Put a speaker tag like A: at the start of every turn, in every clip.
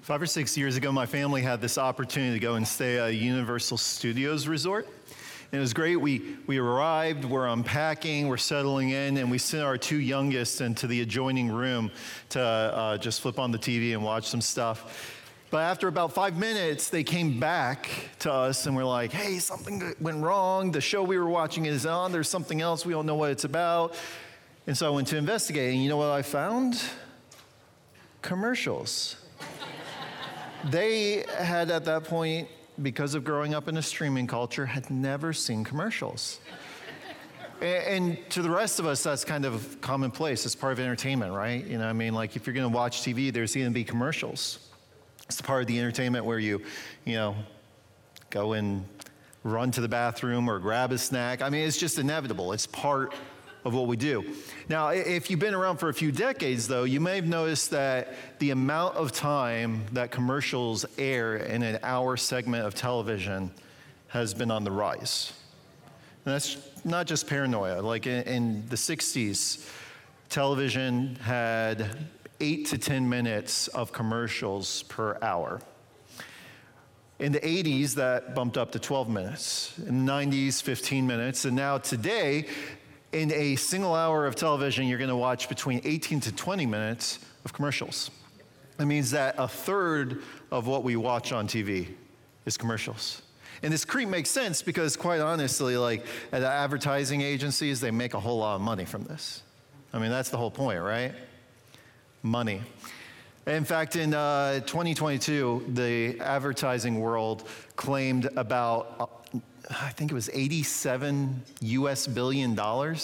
A: 5 or 6 years ago, my family had this opportunity to go and stay at a Universal Studios resort. And it was great. We arrived, we're unpacking, we're settling in, and we sent our two youngest into the adjoining room to just flip on the TV and watch some stuff. But after about 5 minutes, they came back to us and were like, hey, something went wrong. The show we were watching is on. There's something else. We don't know what it's about. And so I went to investigate, and you know what I found? Commercials. They had, at that point, because of growing up in a streaming culture, had never seen commercials. And to the rest of us, that's kind of commonplace. It's part of entertainment, right? You know what I mean? Like, if you're going to watch TV, there's going to be commercials. It's part of the entertainment where you go and run to the bathroom or grab a snack. I mean, it's just inevitable. It's part of what we do. Now, if you've been around for a few decades, though, you may have noticed that the amount of time that commercials air in an hour segment of television has been on the rise. And that's not just paranoia. Like in the 60s, television had 8 to 10 minutes of commercials per hour. In the 80s, that bumped up to 12 minutes. In the 90s, 15 minutes. And now today, in a single hour of television, you're going to watch between 18 to 20 minutes of commercials. That means that a third of what we watch on TV is commercials. And this creep makes sense because, quite honestly, like at the advertising agencies, they make a whole lot of money from this. I mean, that's the whole point, right? Money. In fact, in 2022, the advertising world claimed about I think it was $87 billion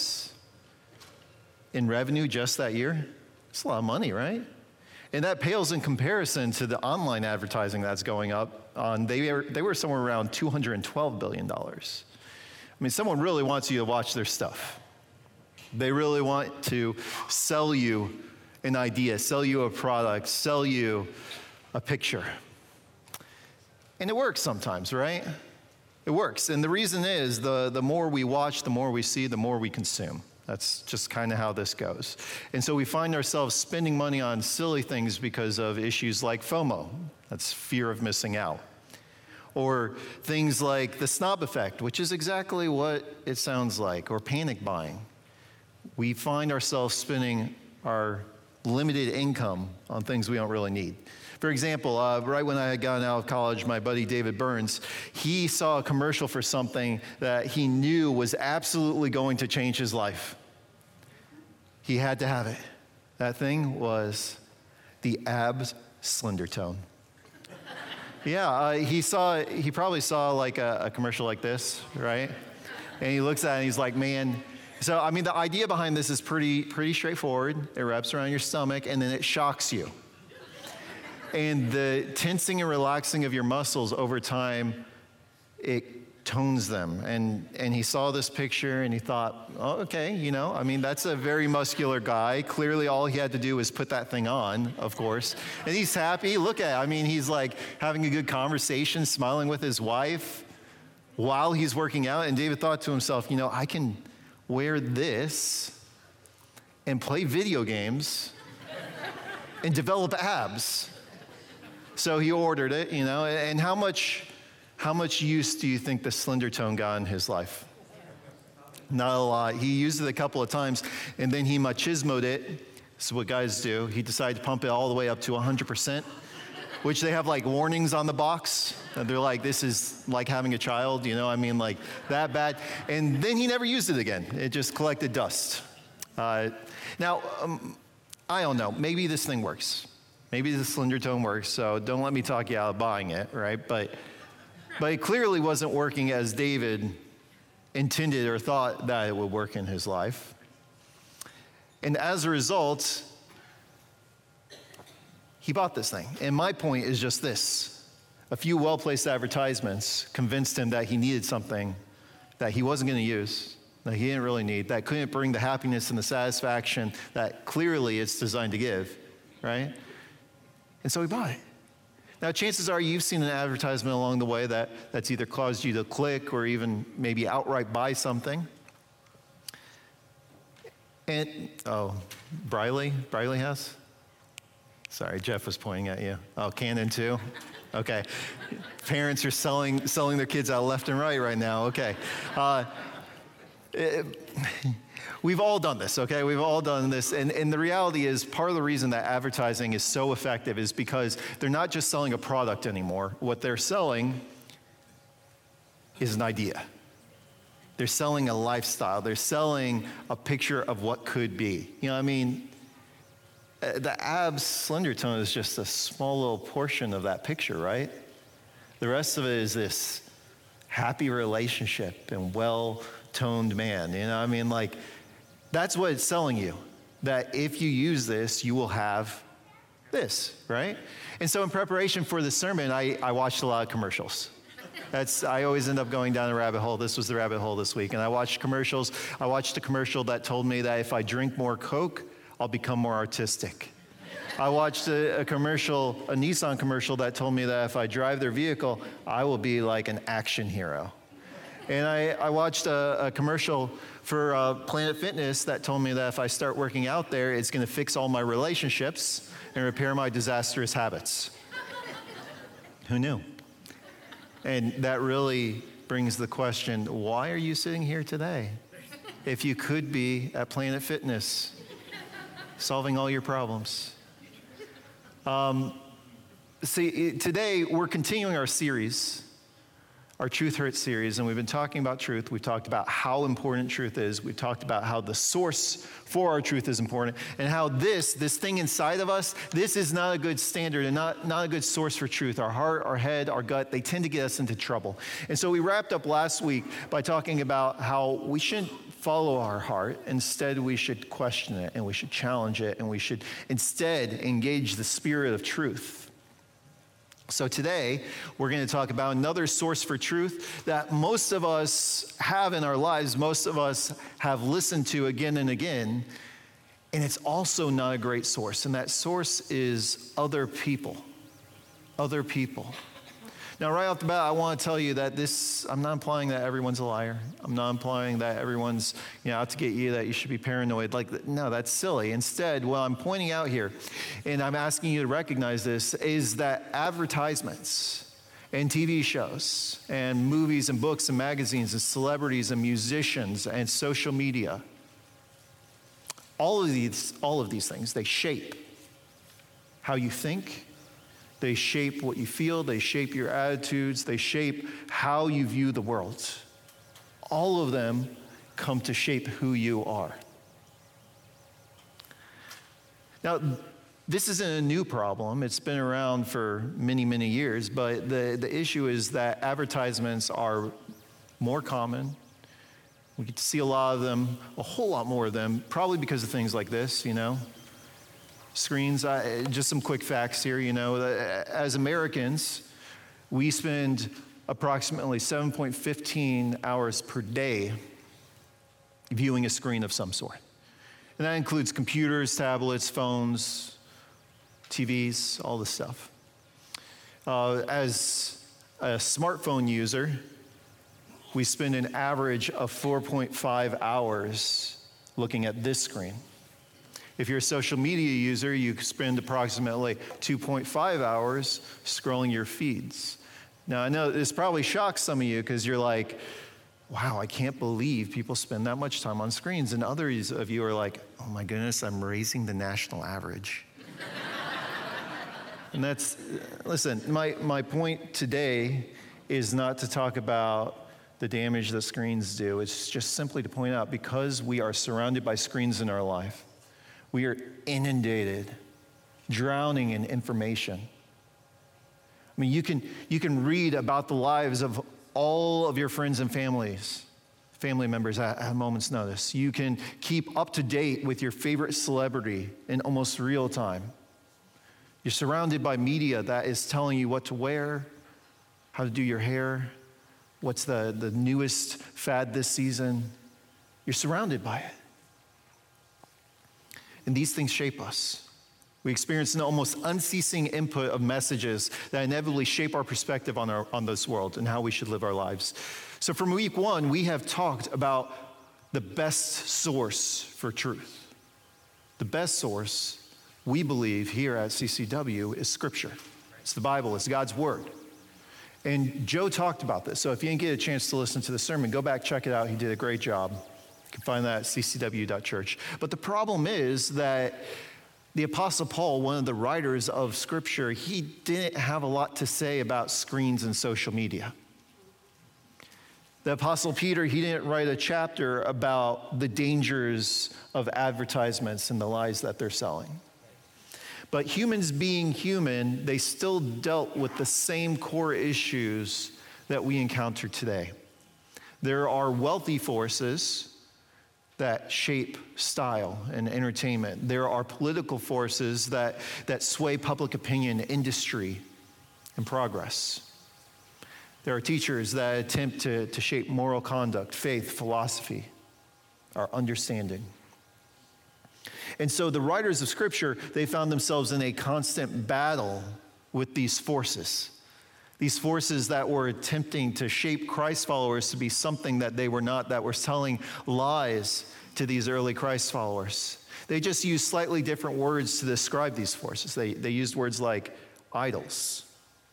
A: in revenue just that year. It's a lot of money, right? And that pales in comparison to the online advertising that's going up. They were somewhere around $212 billion. I mean, someone really wants you to watch their stuff. They really want to sell you an idea, sell you a product, sell you a picture. And it works sometimes, right? It works. And the reason is the more we watch, the more we see, the more we consume. That's just kind of how this goes. And so we find ourselves spending money on silly things because of issues like FOMO. That's fear of missing out. Or things like the snob effect, which is exactly what it sounds like, or panic buying. We find ourselves spending our limited income on things we don't really need. For example, right when I had gotten out of college, my buddy David Burns, he saw a commercial for something that he knew was absolutely going to change his life. He had to have it. That thing was the Abs Slender Tone. Yeah, he probably saw like a commercial like this, right? And he looks at it and he's like, man. So, I mean, the idea behind this is pretty straightforward. It wraps around your stomach and then it shocks you. And the tensing and relaxing of your muscles over time, it tones them. And he saw this picture and he thought, oh, okay, I mean, that's a very muscular guy. Clearly all he had to do was put that thing on, of course. And he's happy. Look at it. I mean, he's like having a good conversation, smiling with his wife while he's working out. And David thought to himself, I can wear this and play video games and develop abs. So he ordered it, and how much use do you think the Slender Tone got in his life? Not a lot. He used it a couple of times, and then he machismoed it. This is what guys do. He decided to pump it all the way up to 100%, which they have like warnings on the box. And they're like, this is like having a child, I mean, like that bad. And then he never used it again. It just collected dust. Now, I don't know. Maybe this thing works. Maybe the Slender Tone works, so don't let me talk you out of buying it, right? But it clearly wasn't working as David intended or thought that it would work in his life. And as a result, he bought this thing. And my point is just this. A few well-placed advertisements convinced him that he needed something that he wasn't going to use, that he didn't really need, that couldn't bring the happiness and the satisfaction that clearly it's designed to give, right? And so he bought it. Now, chances are you've seen an advertisement along the way that's either caused you to click or even maybe outright buy something. And, Briley has? Sorry, Jeff was pointing at you. Oh, Canon too? Okay. Parents are selling their kids out left and right now. Okay. We've all done this, okay? We've all done this. And the reality is, part of the reason that advertising is so effective is because they're not just selling a product anymore. What they're selling is an idea. They're selling a lifestyle. They're selling a picture of what could be. You know what I mean? The abs slender tone is just a small little portion of that picture, right? The rest of it is this happy relationship and well-toned man. You know what I mean? Like, that's what it's selling you. That if you use this, you will have this, right? And so in preparation for this sermon, I watched a lot of commercials. I always end up going down a rabbit hole. This was the rabbit hole this week. And I watched commercials. I watched a commercial that told me that if I drink more Coke, I'll become more artistic. I watched a Nissan commercial that told me that if I drive their vehicle, I will be like an action hero. And I watched a commercial for Planet Fitness that told me that if I start working out there, it's going to fix all my relationships and repair my disastrous habits. Who knew? And that really brings the question, why are you sitting here today? If you could be at Planet Fitness, solving all your problems. Today we're continuing our series, our Truth Hurts series, and we've been talking about truth. We've talked about how important truth is. We've talked about how the source for our truth is important, and how this thing inside of us, this is not a good standard and not a good source for truth. Our heart, our head, our gut, they tend to get us into trouble. And so we wrapped up last week by talking about how we shouldn't follow our heart. Instead, we should question it, and we should challenge it, and we should instead engage the spirit of truth. So today, we're going to talk about another source for truth that most of us have in our lives, most of us have listened to again and again, and it's also not a great source, and that source is other people. Other people. Now, right off the bat, I want to tell you that I'm not implying that everyone's a liar. I'm not implying that everyone's out to get you, that you should be paranoid. No, that's silly. Instead, what I'm pointing out here, and I'm asking you to recognize this, is that advertisements and TV shows and movies and books and magazines and celebrities and musicians and social media, all of these things, they shape how you think. They shape what you feel, they shape your attitudes, they shape how you view the world. All of them come to shape who you are. Now, this isn't a new problem. It's been around for many, many years, but the issue is that advertisements are more common. We get to see a lot of them, a whole lot more of them, probably because of things like this, Screens, just some quick facts here, as Americans, we spend approximately 7.15 hours per day viewing a screen of some sort. And that includes computers, tablets, phones, TVs, all this stuff. As a smartphone user, we spend an average of 4.5 hours looking at this screen. If you're a social media user, you spend approximately 2.5 hours scrolling your feeds. Now, I know this probably shocks some of you because you're like, wow, I can't believe people spend that much time on screens. And others of you are like, oh my goodness, I'm raising the national average. And listen, my point today is not to talk about the damage that screens do. It's just simply to point out, because we are surrounded by screens in our life, we are inundated, drowning in information. I mean, you can read about the lives of all of your friends and family members at a moment's notice. You can keep up to date with your favorite celebrity in almost real time. You're surrounded by media that is telling you what to wear, how to do your hair, what's the newest fad this season. You're surrounded by it. And these things shape us. We experience an almost unceasing input of messages that inevitably shape our perspective on this world and how we should live our lives. So from week one, we have talked about the best source for truth. The best source we believe here at CCW is Scripture. It's the Bible. It's God's Word. And Joe talked about this. So if you didn't get a chance to listen to the sermon, go back, check it out. He did a great job. You can find that at ccw.church. But the problem is that the Apostle Paul, one of the writers of Scripture, he didn't have a lot to say about screens and social media. The Apostle Peter, he didn't write a chapter about the dangers of advertisements and the lies that they're selling. But humans being human, they still dealt with the same core issues that we encounter today. There are wealthy forces that shape style and entertainment. There are political forces that sway public opinion, industry, and progress. There are teachers that attempt to shape moral conduct, faith, philosophy, our understanding. And so the writers of Scripture, they found themselves in a constant battle with these forces that were attempting to shape Christ followers to be something that they were not, that were telling lies to these early Christ followers. They just used slightly different words to describe these forces. They used words like idols,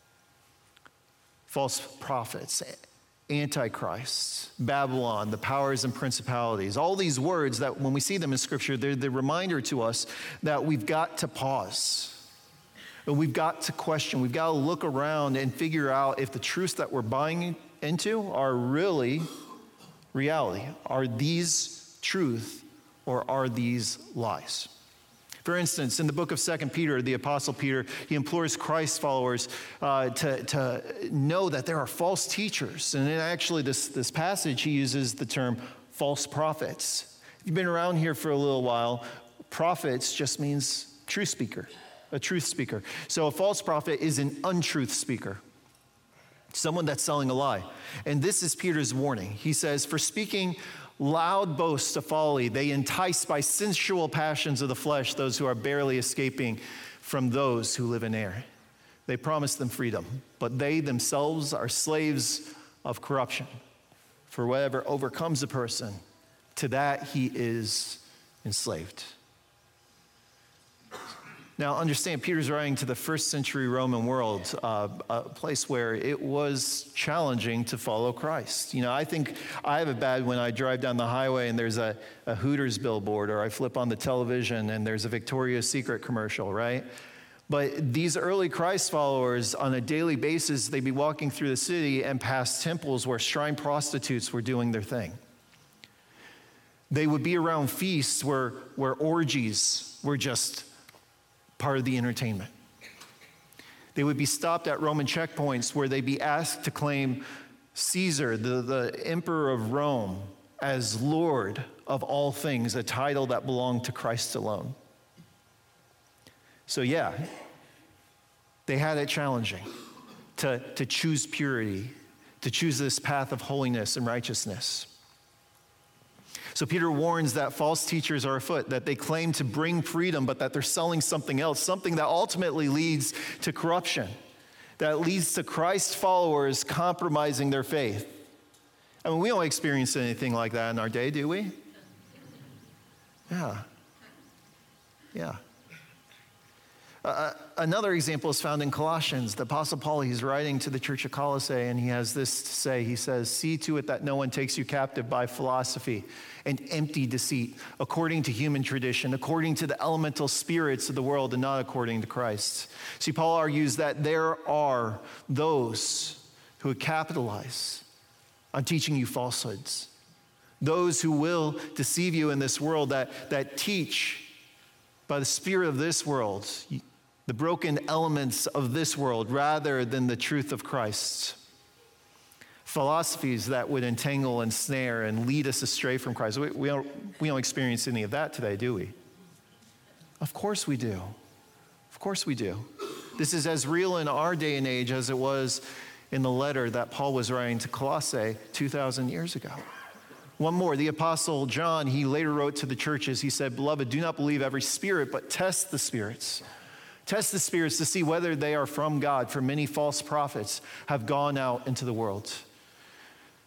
A: false prophets, Antichrist, Babylon, the powers and principalities. All these words that when we see them in Scripture, they're the reminder to us that we've got to pause. And we've got to question. We've got to look around and figure out if the truths that we're buying into are really reality. Are these truth or are these lies? For instance, in the book of 2 Peter, the Apostle Peter, he implores Christ followers to know that there are false teachers. And actually, this passage, he uses the term false prophets. If you've been around here for a little while, prophets just means truth speaker, a truth speaker. So a false prophet is an untruth speaker, someone that's selling a lie. And this is Peter's warning. He says, for speaking loud boasts of folly, they entice by sensual passions of the flesh those who are barely escaping from those who live in error. They promise them freedom, but they themselves are slaves of corruption. For whatever overcomes a person, to that he is enslaved. Now, understand, Peter's writing to the first century Roman world, a place where it was challenging to follow Christ. You know, I think I have it bad when I drive down the highway and there's a Hooters billboard, or I flip on the television and there's a Victoria's Secret commercial, right? But these early Christ followers, on a daily basis, they'd be walking through the city and past temples where shrine prostitutes were doing their thing. They would be around feasts where orgies were just part of the entertainment. They would be stopped at Roman checkpoints where they'd be asked to claim Caesar, the emperor of Rome, as Lord of all things, a title that belonged to Christ alone. So yeah, they had it challenging to choose purity, to choose this path of holiness and righteousness. So Peter warns that false teachers are afoot, that they claim to bring freedom, but that they're selling something else, something that ultimately leads to corruption, that leads to Christ followers compromising their faith. I mean, we don't experience anything like that in our day, do we? Yeah. Another example is found in Colossians. The Apostle Paul, he's writing to the church of Colossae, and he has this to say. He says, see to it that no one takes you captive by philosophy and empty deceit, according to human tradition, according to the elemental spirits of the world, and not according to Christ. See, Paul argues that there are those who would capitalize on teaching you falsehoods, those who will deceive you in this world, that teach by the spirit of this world, the broken elements of this world, rather than the truth of Christ. Philosophies that would entangle and snare and lead us astray from Christ. We don't experience any of that today, do we? Of course we do. Of course we do. This is as real in our day and age as it was in the letter that Paul was writing to Colossae 2,000 years ago. One more, the Apostle John, he later wrote to the churches, he said, beloved, do not believe every spirit, but test the spirits. Test the spirits to see whether they are from God, for many false prophets have gone out into the world.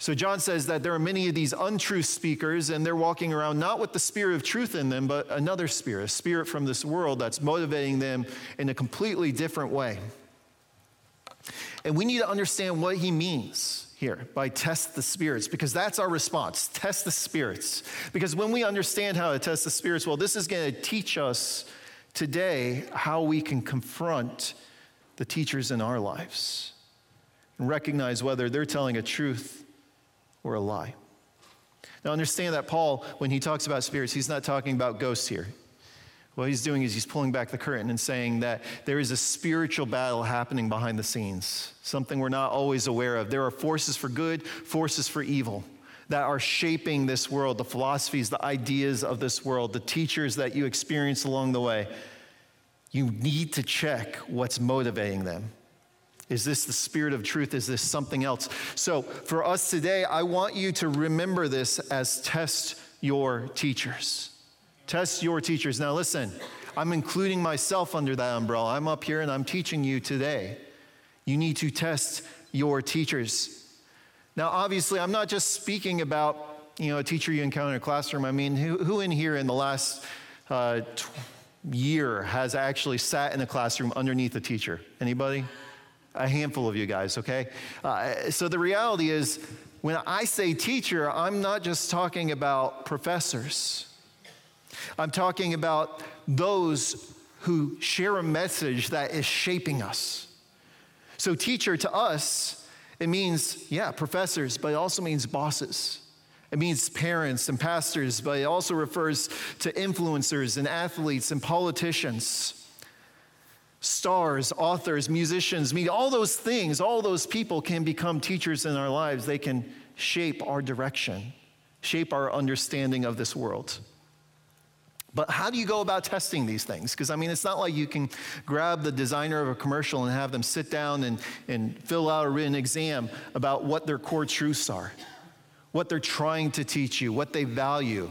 A: So John says that there are many of these untruth speakers, and they're walking around not with the spirit of truth in them, but another spirit, a spirit from this world that's motivating them in a completely different way. And we need to understand what he means here by test the spirits, because that's our response, test the spirits. Because when we understand how to test the spirits, well, this is going to teach us today how we can confront the teachers in our lives and recognize whether they're telling a truth or a lie. Now understand that Paul, when he talks about spirits, he's not talking about ghosts here. What he's doing is he's pulling back the curtain and saying that there is a spiritual battle happening behind the scenes, something we're not always aware of. There are forces for good, forces for evil that are shaping this world, the philosophies, the ideas of this world, the teachers that you experience along the way. You need to check what's motivating them. Is this the spirit of truth? Is this something else? So for us today, I want you to remember this as test your teachers. Test your teachers. Now listen, I'm including myself under that umbrella. I'm up here and I'm teaching you today. You need to test your teachers. Now obviously, I'm not just speaking about a teacher you encounter in a classroom. I mean, who in here in the last year has actually sat in a classroom underneath a teacher? Anybody? A handful of you guys, okay? So the reality is, when I say teacher, I'm not just talking about professors. I'm talking about those who share a message that is shaping us. So teacher to us, it means, professors, but it also means bosses. It means parents and pastors, but it also refers to influencers and athletes and politicians. Stars, authors, musicians, all those things, all those people can become teachers in our lives. They can shape our direction, shape our understanding of this world. But how do you go about testing these things? Because, it's not like you can grab the designer of a commercial and have them sit down and fill out a written exam about what their core truths are, what they're trying to teach you, what they value.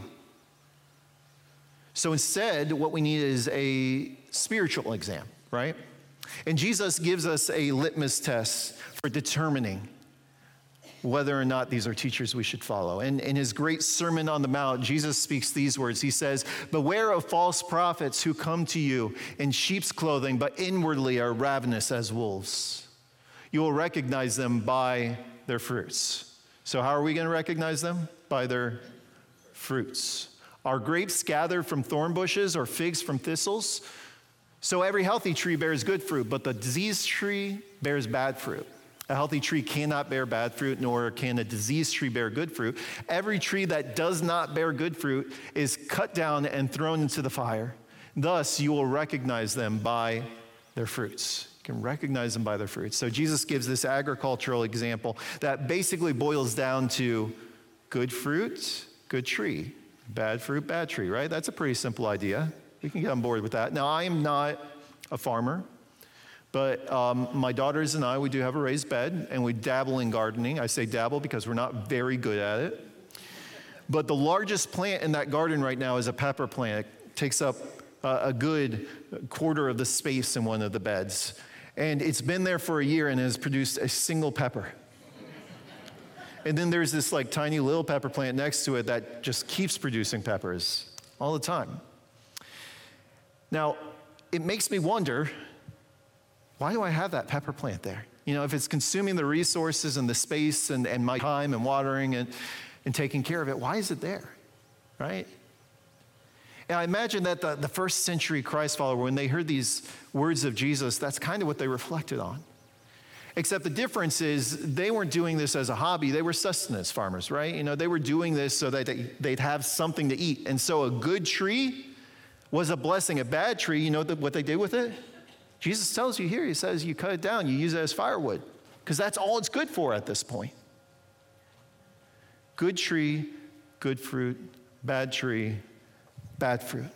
A: So instead, what we need is a spiritual exam. Right? And Jesus gives us a litmus test for determining whether or not these are teachers we should follow. And in his great Sermon on the Mount, Jesus speaks these words. He says, "Beware of false prophets who come to you in sheep's clothing, but inwardly are ravenous as wolves. You will recognize them by their fruits." So how are we going to recognize them? By their fruits. Are grapes gathered from thorn bushes or figs from thistles? So every healthy tree bears good fruit, but the diseased tree bears bad fruit. A healthy tree cannot bear bad fruit, nor can a diseased tree bear good fruit. Every tree that does not bear good fruit is cut down and thrown into the fire. Thus, you will recognize them by their fruits. You can recognize them by their fruits. So Jesus gives this agricultural example that basically boils down to good fruit, good tree, bad fruit, bad tree, right? That's a pretty simple idea. We can get on board with that. Now, I am not a farmer, but my daughters and I, we do have a raised bed, and we dabble in gardening. I say dabble because we're not very good at it. But the largest plant in that garden right now is a pepper plant. It takes up a good quarter of the space in one of the beds. And it's been there for a year and has produced a single pepper. And then there's this tiny little pepper plant next to it that just keeps producing peppers all the time. Now, it makes me wonder, why do I have that pepper plant there? If it's consuming the resources and the space and my time and watering and taking care of it, why is it there, right? And I imagine that the first century Christ follower, when they heard these words of Jesus, that's kind of what they reflected on. Except the difference is they weren't doing this as a hobby. They were sustenance farmers, right? They were doing this so that they'd have something to eat. And so a good tree was a blessing. A bad tree, what they did with it? Jesus tells you here, he says you cut it down, you use it as firewood, because that's all it's good for at this point. Good tree, good fruit, bad tree, bad fruit.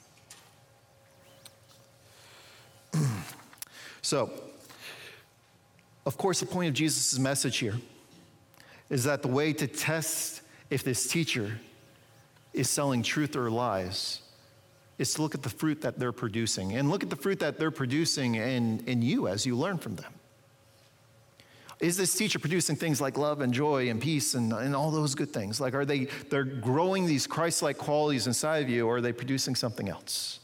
A: So, of course, the point of Jesus' message here is that the way to test if this teacher is selling truth or lies is to look at the fruit that they're producing, and look at the fruit that they're producing in you as you learn from them. Is this teacher producing things like love and joy and peace and all those good things? Like, they're growing these Christ-like qualities inside of you, or are they producing something else?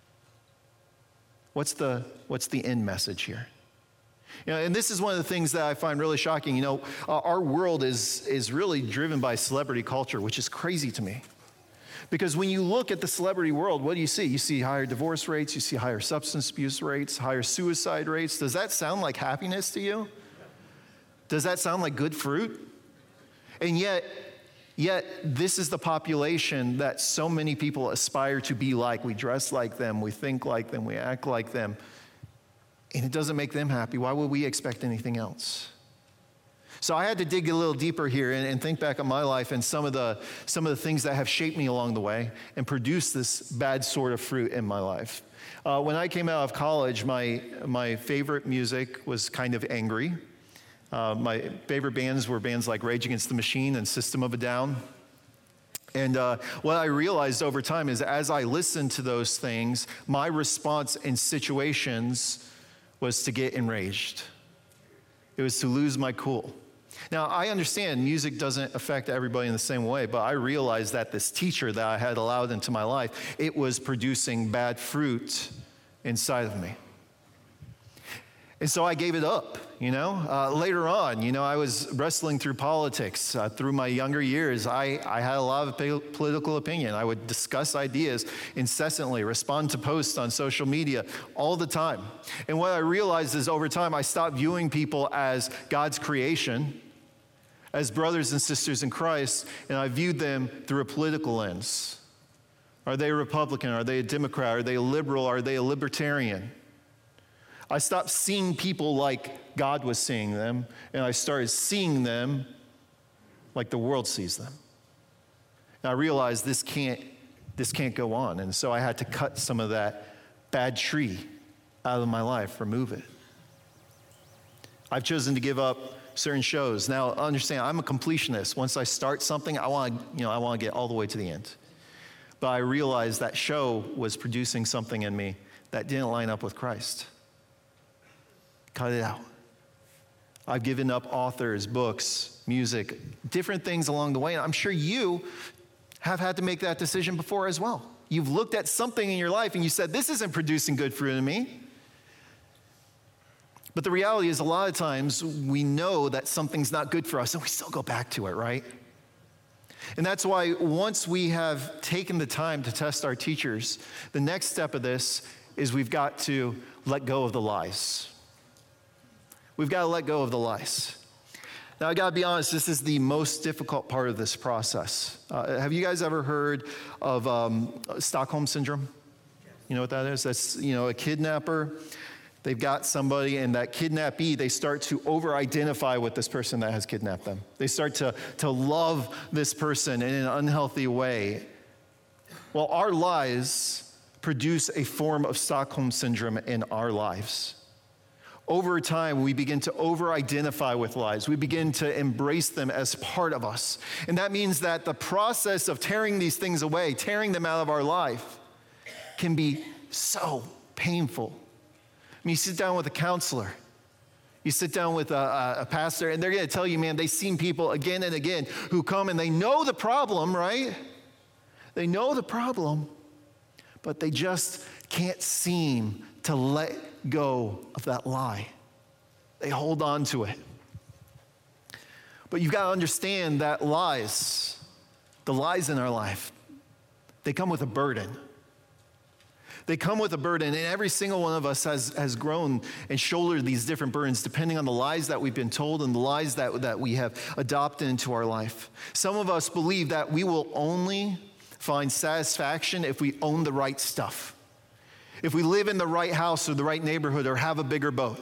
A: What's the end message here? And this is one of the things that I find really shocking. Our world is really driven by celebrity culture, which is crazy to me. Because when you look at the celebrity world, what do you see? You see higher divorce rates, you see higher substance abuse rates, higher suicide rates. Does that sound like happiness to you? Does that sound like good fruit? And yet this is the population that so many people aspire to be like. We dress like them, we think like them, we act like them. And it doesn't make them happy. Why would we expect anything else? So I had to dig a little deeper here and think back on my life and some of the things that have shaped me along the way and produced this bad sort of fruit in my life. When I came out of college, my favorite music was kind of angry. My favorite bands were bands like Rage Against the Machine and System of a Down. And what I realized over time is as I listened to those things, my response in situations was to get enraged. It was to lose my cool. Now, I understand music doesn't affect everybody in the same way, but I realized that this teacher that I had allowed into my life, it was producing bad fruit inside of me. And so I gave it up, Later on, I was wrestling through politics. Through my younger years, I had a lot of political opinion. I would discuss ideas incessantly, respond to posts on social media all the time. And what I realized is over time, I stopped viewing people as God's creation, as brothers and sisters in Christ, and I viewed them through a political lens. Are they a Republican? Are they a Democrat? Are they a liberal? Are they a libertarian? I stopped seeing people like God was seeing them, and I started seeing them like the world sees them. And I realized this can't go on, and so I had to cut some of that bad tree out of my life, remove it. I've chosen to give up certain shows. Now, understand, I'm a completionist. Once I start something, I want to get all the way to the end. But I realized that show was producing something in me that didn't line up with Christ. Cut it out. I've given up authors, books, music, different things along the way. And I'm sure you have had to make that decision before as well. You've looked at something in your life and you said, this isn't producing good fruit in me. But the reality is a lot of times we know that something's not good for us and we still go back to it, right? And that's why once we have taken the time to test our teachers, the next step of this is we've got to let go of the lies. We've got to let go of the lies. Now, I got to be honest, this is the most difficult part of this process. Have you guys ever heard of Stockholm Syndrome? You know what that is? That's, a kidnapper. They've got somebody, and that kidnappee, they start to over-identify with this person that has kidnapped them. They start to love this person in an unhealthy way. Well, our lies produce a form of Stockholm Syndrome in our lives. Over time, we begin to over-identify with lies. We begin to embrace them as part of us. And that means that the process of tearing these things away, tearing them out of our life, can be so painful. I mean, you sit down with a counselor, you sit down with a pastor, and they're going to tell you, man, they've seen people again and again who come and they know the problem, right? They know the problem, but they just can't seem to let go of that lie. They hold on to it. But you've got to understand that the lies in our life, they come with a burden. They come with a burden, and every single one of us has grown and shouldered these different burdens depending on the lies that we've been told and the lies that we have adopted into our life. Some of us believe that we will only find satisfaction if we own the right stuff, if we live in the right house or the right neighborhood or have a bigger boat.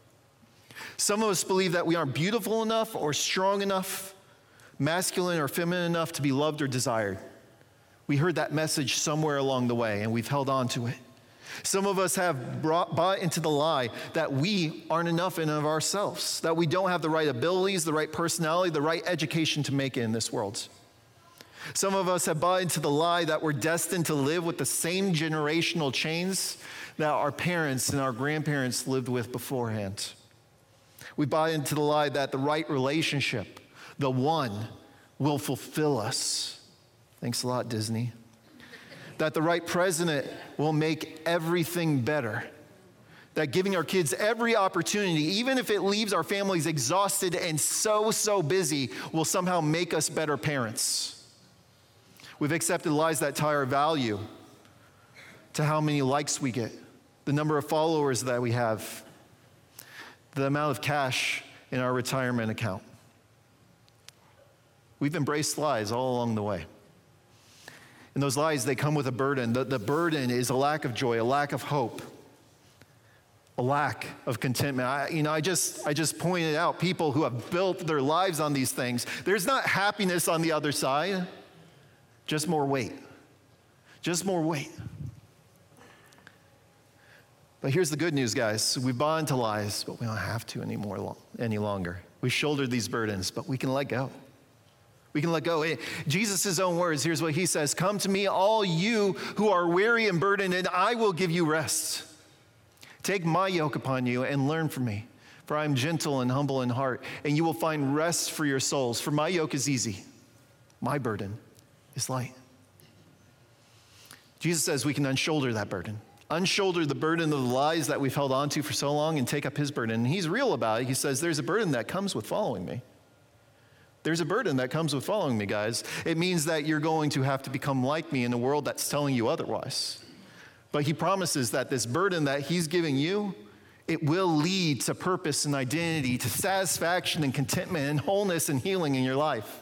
A: Some of us believe that we aren't beautiful enough or strong enough, masculine or feminine enough to be loved or desired. We heard that message somewhere along the way, and we've held on to it. Some of us have bought into the lie that we aren't enough in and of ourselves, that we don't have the right abilities, the right personality, the right education to make it in this world. Some of us have bought into the lie that we're destined to live with the same generational chains that our parents and our grandparents lived with beforehand. We buy into the lie that the right relationship, the one, will fulfill us. Thanks a lot, Disney. That the right president will make everything better. That giving our kids every opportunity, even if it leaves our families exhausted and so busy, will somehow make us better parents. We've accepted lies that tie our value to how many likes we get, the number of followers that we have, the amount of cash in our retirement account. We've embraced lies all along the way. And those lies, they come with a burden. The burden is a lack of joy, a lack of hope, a lack of contentment. I just pointed out people who have built their lives on these things. There's not happiness on the other side, just more weight. Just more weight. But here's the good news, guys. We bought into lies, but we don't have to any longer. We shoulder these burdens, but we can let go. We can let go. Jesus' own words, here's what he says: "Come to me, all you who are weary and burdened, and I will give you rest. Take my yoke upon you and learn from me, for I am gentle and humble in heart, and you will find rest for your souls. For my yoke is easy, my burden is light." Jesus says we can unshoulder that burden. Unshoulder the burden of the lies that we've held on to for so long and take up his burden. And he's real about it. He says there's a burden that comes with following me. There's a burden that comes with following me, guys. It means that you're going to have to become like me in a world that's telling you otherwise. But he promises that this burden that he's giving you, it will lead to purpose and identity, to satisfaction and contentment and wholeness and healing in your life.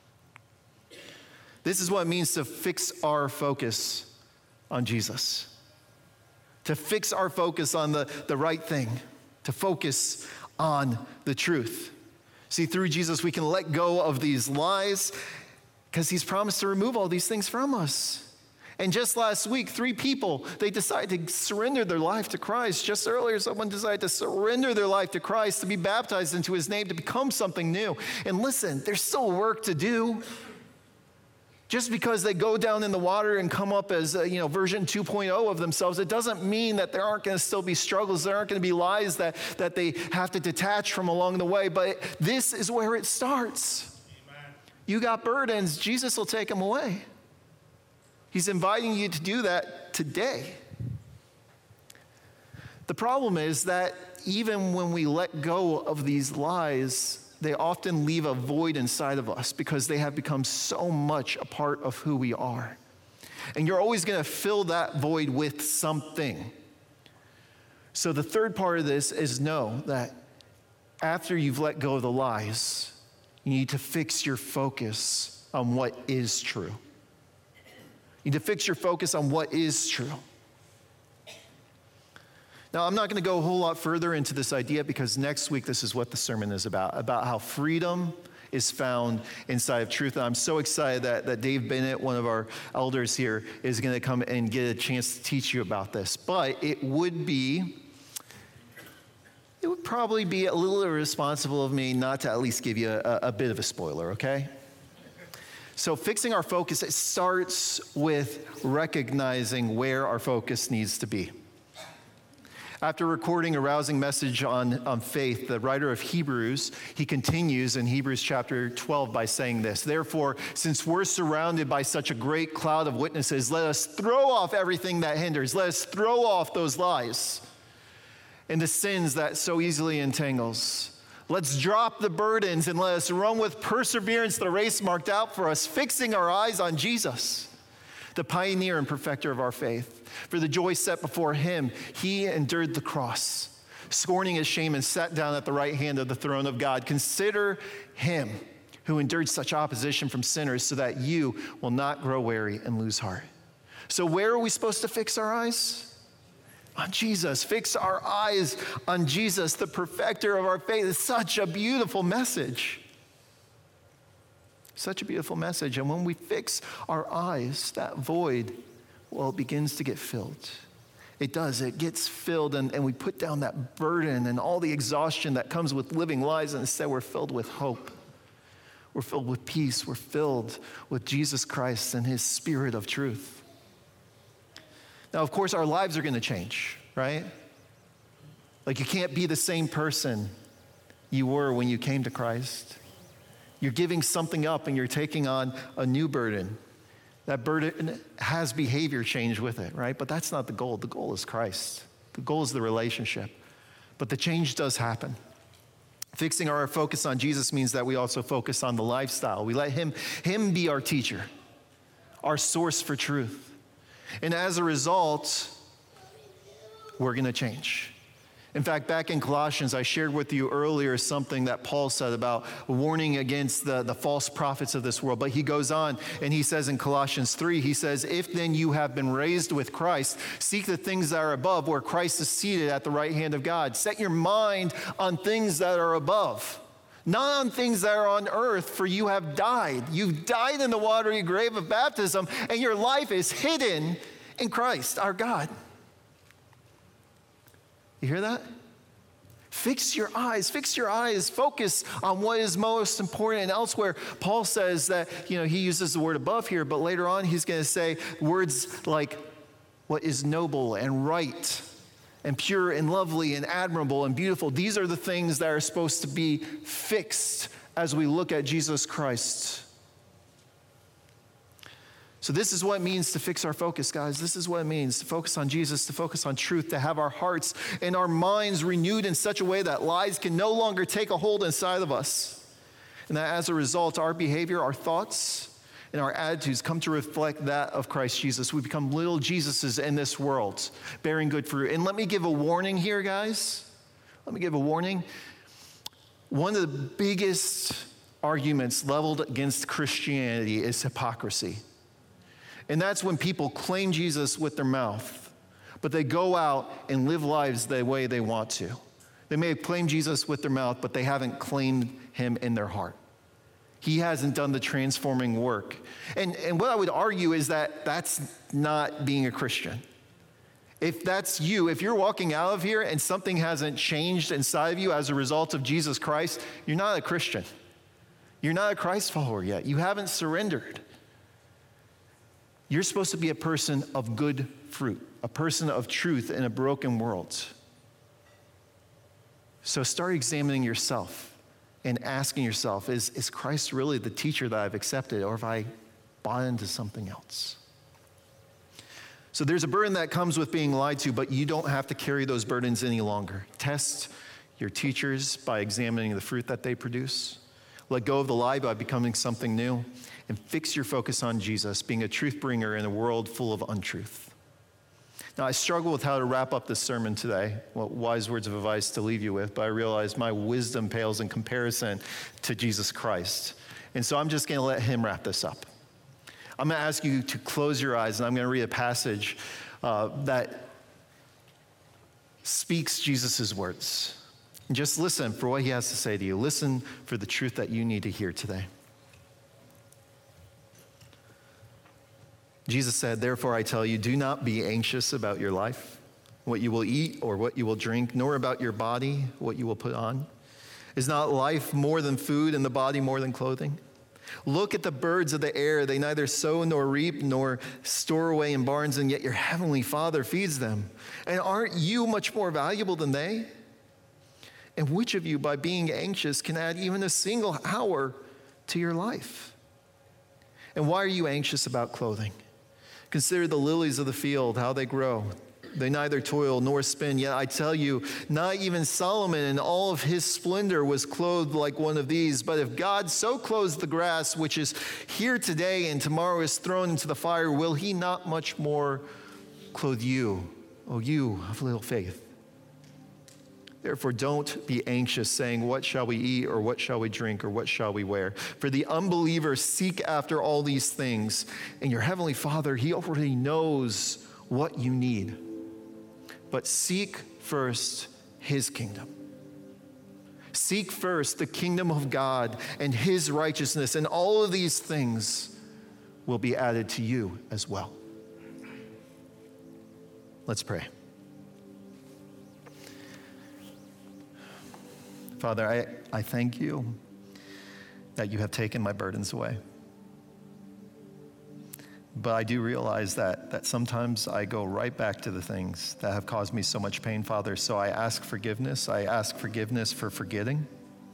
A: This is what it means to fix our focus on Jesus. To fix our focus on the right thing. To focus on the truth. See, through Jesus, we can let go of these lies because he's promised to remove all these things from us. And just last week, 3 people, they decided to surrender their life to Christ. Just earlier, someone decided to surrender their life to Christ, to be baptized into his name, to become something new. And listen, there's still work to do. Just because they go down in the water and come up as version 2.0 of themselves, it doesn't mean that there aren't going to still be struggles. There aren't going to be lies that they have to detach from along the way. But this is where it starts. Amen. You got burdens, Jesus will take them away. He's inviting you to do that today. The problem is that even when we let go of these lies, they often leave a void inside of us because they have become so much a part of who we are. And you're always going to fill that void with something. So the third part of this is know that after you've let go of the lies, you need to fix your focus on what is true. You need to fix your focus on what is true. Now, I'm not going to go a whole lot further into this idea because next week this is what the sermon is about how freedom is found inside of truth. And I'm so excited that Dave Bennett, one of our elders here, is going to come and get a chance to teach you about this. But it would probably be a little irresponsible of me not to at least give you a bit of a spoiler, okay? So fixing our focus, it starts with recognizing where our focus needs to be. After recording a rousing message on faith, the writer of Hebrews, he continues in Hebrews chapter 12 by saying this: "Therefore, since we're surrounded by such a great cloud of witnesses, let us throw off everything that hinders. Let us throw off those lies and the sins that so easily entangles. Let's drop the burdens and let us run with perseverance the race marked out for us, fixing our eyes on Jesus, the pioneer and perfecter of our faith. For the joy set before him, he endured the cross, scorning his shame, and sat down at the right hand of the throne of God. Consider him who endured such opposition from sinners so that you will not grow weary and lose heart." So where are we supposed to fix our eyes? On Jesus. Fix our eyes on Jesus, the perfecter of our faith. It's such a beautiful message. Such a beautiful message. And when we fix our eyes, that void, well, it begins to get filled. It does. It gets filled, and we put down that burden and all the exhaustion that comes with living lives, and instead we're filled with hope. We're filled with peace. We're filled with Jesus Christ and his Spirit of truth. Now, of course, our lives are going to change, right? Like, you can't be the same person you were when you came to Christ. You're giving something up and you're taking on a new burden. That burden has behavior change with it, right? But that's not the goal. The goal is Christ. The goal is the relationship. But the change does happen. Fixing our focus on Jesus means that we also focus on the lifestyle. We let him be our teacher, our source for truth. And as a result, we're going to change. In fact, back in Colossians, I shared with you earlier something that Paul said about warning against the false prophets of this world. But he goes on and he says in Colossians 3, he says, if then you have been raised with Christ, seek the things that are above where Christ is seated at the right hand of God. Set your mind on things that are above, not on things that are on earth, for you have died. You've died in the watery grave of baptism, and your life is hidden in Christ, our God. You hear that? Fix your eyes, focus on what is most important. And elsewhere, Paul says that, he uses the word above here, but later on he's going to say words like what is noble and right and pure and lovely and admirable and beautiful. These are the things that are supposed to be fixed as we look at Jesus Christ. So this is what it means to fix our focus, guys. This is what it means to focus on Jesus, to focus on truth, to have our hearts and our minds renewed in such a way that lies can no longer take a hold inside of us. And that as a result, our behavior, our thoughts, and our attitudes come to reflect that of Christ Jesus. We become little Jesuses in this world, bearing good fruit. And let me give a warning here, guys. Let me give a warning. One of the biggest arguments leveled against Christianity is hypocrisy. And that's when people claim Jesus with their mouth, but they go out and live lives the way they want to. They may have claimed Jesus with their mouth, but they haven't claimed him in their heart. He hasn't done the transforming work. And what I would argue is that that's not being a Christian. If that's you, if you're walking out of here and something hasn't changed inside of you as a result of Jesus Christ, you're not a Christian. You're not a Christ follower yet. You haven't surrendered. You're supposed to be a person of good fruit, a person of truth in a broken world. So start examining yourself and asking yourself, is Christ really the teacher that I've accepted, or have I bought into something else? So there's a burden that comes with being lied to, but you don't have to carry those burdens any longer. Test your teachers by examining the fruit that they produce. Let go of the lie by becoming something new. And fix your focus on Jesus, being a truth bringer in a world full of untruth. Now, I struggle with how to wrap up this sermon today, what wise words of advice to leave you with, but I realize my wisdom pales in comparison to Jesus Christ. And so I'm just going to let him wrap this up. I'm going to ask you to close your eyes, and I'm going to read a passage that speaks Jesus' words. And just listen for what he has to say to you. Listen for the truth that you need to hear today. Jesus said, therefore I tell you, do not be anxious about your life, what you will eat or what you will drink, nor about your body, what you will put on. Is not life more than food and the body more than clothing? Look at the birds of the air. They neither sow nor reap nor store away in barns, and yet your heavenly Father feeds them. And aren't you much more valuable than they? And which of you, by being anxious, can add even a single hour to your life? And why are you anxious about clothing? Consider the lilies of the field, how they grow. They neither toil nor spin. Yet I tell you, not even Solomon in all of his splendor was clothed like one of these. But if God so clothes the grass, which is here today and tomorrow is thrown into the fire, will he not much more clothe you, O you of little faith? Therefore, don't be anxious, saying, what shall we eat, or what shall we drink, or what shall we wear? For the unbelievers seek after all these things, and your heavenly Father, he already knows what you need. But seek first his kingdom. Seek first the kingdom of God and his righteousness, and all of these things will be added to you as well. Let's pray. Father, I thank you that you have taken my burdens away. But I do realize that sometimes I go right back to the things that have caused me so much pain, Father. So I ask forgiveness. I ask forgiveness for forgetting.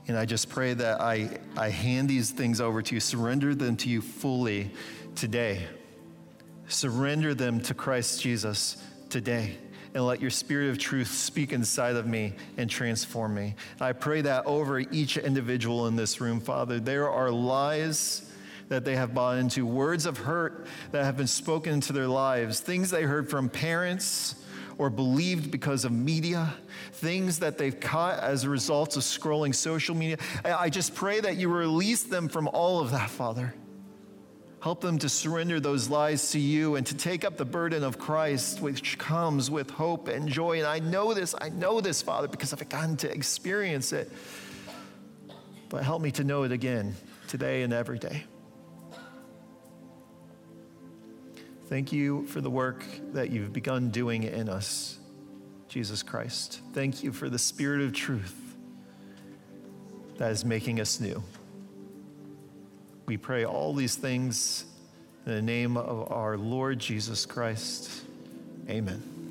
A: And I just pray that I hand these things over to you, surrender them to you fully today. Surrender them to Christ Jesus today. And let your Spirit of truth speak inside of me and transform me. I pray that over each individual in this room, Father. There are lies that they have bought into, words of hurt that have been spoken into their lives, things they heard from parents or believed because of media, things that they've caught as a result of scrolling social media. I just pray that you release them from all of that, Father. Help them to surrender those lies to you and to take up the burden of Christ, which comes with hope and joy. And I know this, Father, because I've gotten to experience it. But help me to know it again today and every day. Thank you for the work that you've begun doing in us, Jesus Christ. Thank you for the Spirit of truth that is making us new. We pray all these things in the name of our Lord Jesus Christ. Amen.